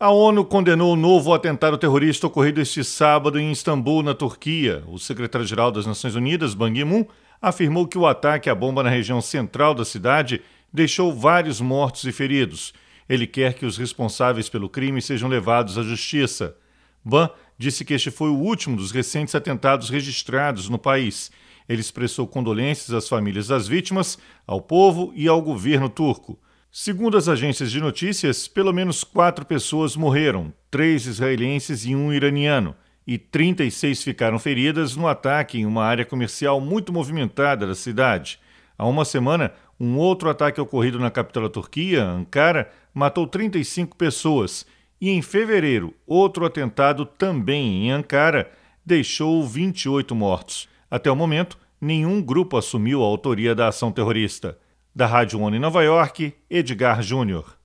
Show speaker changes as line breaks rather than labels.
A ONU condenou o novo atentado terrorista ocorrido este sábado em Istambul, na Turquia. O secretário-geral das Nações Unidas, Ban Ki-moon, afirmou que o ataque à bomba na região central da cidade deixou vários mortos e feridos. Ele quer que os responsáveis pelo crime sejam levados à justiça. Ban disse que este foi o último dos recentes atentados registrados no país. Ele expressou condolências às famílias das vítimas, ao povo e ao governo turco. Segundo as agências de notícias, pelo menos 4 pessoas morreram, 3 israelenses e 1 iraniano, e 36 ficaram feridas no ataque em uma área comercial muito movimentada da cidade. Há uma semana, um outro ataque ocorrido na capital da Turquia, Ankara, matou 35 pessoas, e em fevereiro, outro atentado também em Ankara deixou 28 mortos. Até o momento, nenhum grupo assumiu a autoria da ação terrorista. Da Rádio ONU em Nova York, Edgar Júnior.